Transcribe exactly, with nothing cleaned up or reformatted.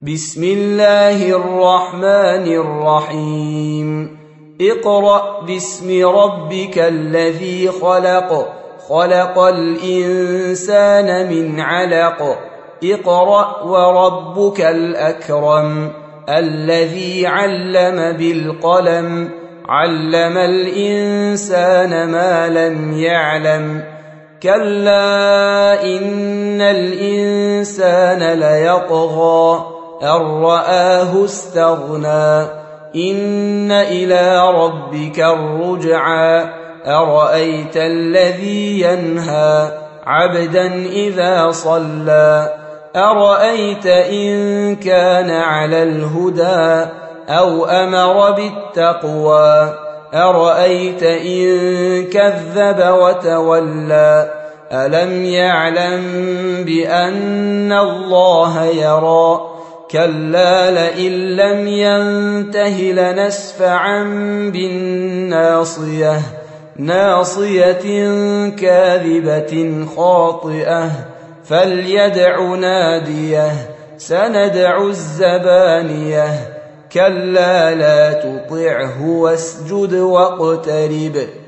بسم الله الرحمن الرحيم اقرأ باسم ربك الذي خلق خلق الإنسان من علق اقرأ وربك الأكرم الذي علم بالقلم علم الإنسان ما لم يعلم كلا إن الإنسان ليطغى أن رآه استغنى إن إلى ربك الرجعى أرأيت الذي ينهى عبدا إذا صلى أرأيت إن كان على الهدى أو أمر بالتقوى أرأيت إن كذب وتولى ألم يعلم بأن الله يرى كلا لئن لم ينته لنسفعا بالناصية ناصية كاذبة خاطئة فليدع ناديه سندع الزبانية كلا لا تطعه واسجد واقترب